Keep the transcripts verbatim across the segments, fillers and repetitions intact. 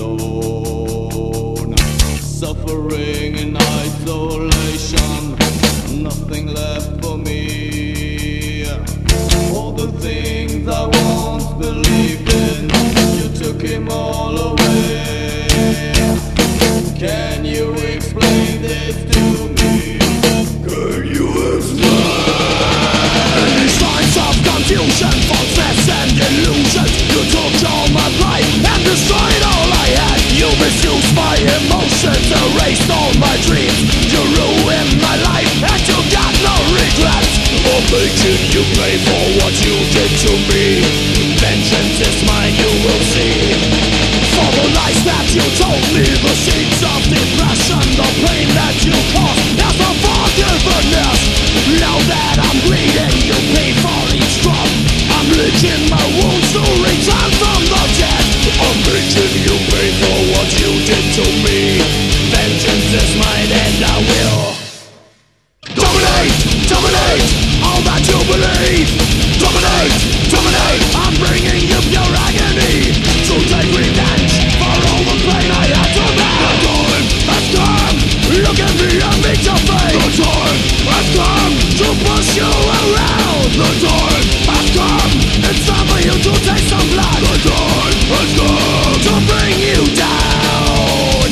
alone, suffering in isolation, nothing left for me. All the things I once believed in, you took him all away. Can you explain this to me? Can you explain? These signs of confusion, falseness and illusions, you took all my life and destroyed all I had. You misused my emotions, erased all my dreams. You ruined my life and you got no regrets. I'm making you pay for what you did to me. Vengeance is mine, you will see. For the lies that you told me, the seeds of depression, the pain that you caused, there's no forgiveness. Now that I'm bleeding, you pay for each drop. I'm licking my wounds to return from the dead. I'm making you pay for what you did to me. Vengeance is mine and I will dominate, dominate all that you believe. Dominate, dominate, I'm bringing you pure agony to take revenge for all the pain I had to bear. The time has come, look at me and meet your fate. The time has come to push you around. The time has come, it's time for you to take some blood. The time has come to bring you down.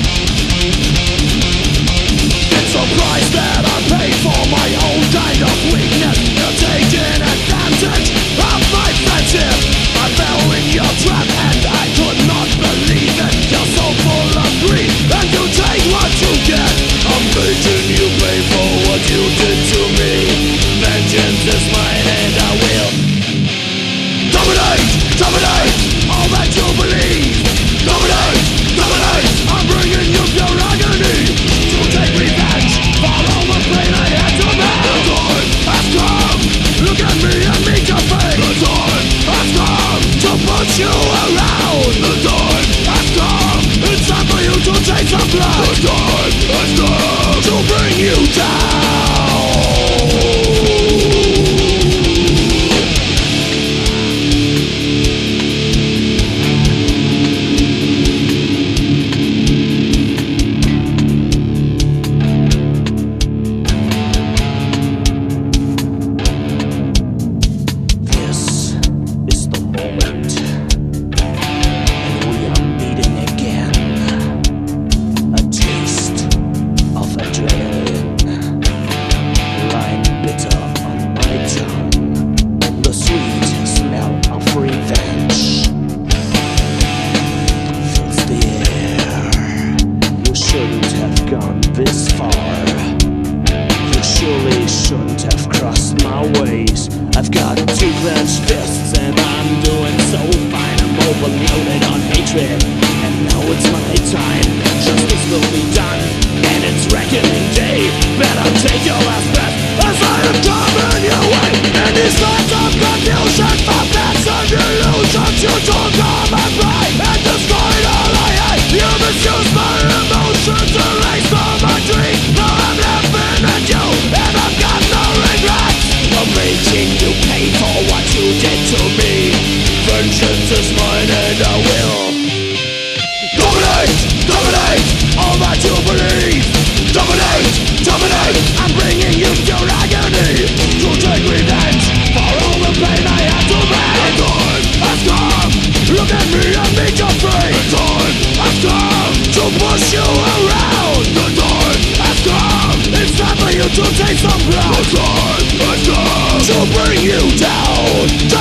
It's a price that I pay for my own kind of weakness. You're taking advantage of my friendship. I fell in your trap and I could not believe it. You're so full of greed and you take what you get. I'm making you pay for what you did to me. Vengeance is mine and I will dominate, dominate all that you believe. Dominate, dominate, I'm bringing you pure agony to take revenge for all the pain I had to bear. The time has come, look at me and meet your fate. The time has come to put you around. The time has come, it's time for you to take some blood. The time has come to bring you down. This far, you surely shouldn't have crossed my ways. I've got two clenched fists and I'm doing so fine. I'm overloaded on hatred and now it's my time. Justice will be done and it's reckoning day. Better take your last breath as I am coming your way. And these thoughts of confusion, thoughts and illusions, you took all my pride and destroyed all I had. You misused my emotions, erased all my dreams. Now I'm laughing at you and I've got no regrets. I'm making you pay for what you did to me. Vengeance is mine and I will dominate, dominate all that you believe. Dominate, dominate, I'm bringing you pure agony to take revenge for all the pain I had to bear. The time has come, look at me and meet your fate. The time has come to push you around. The time has come, it's time for you to take some blood. The time has come to bring you down.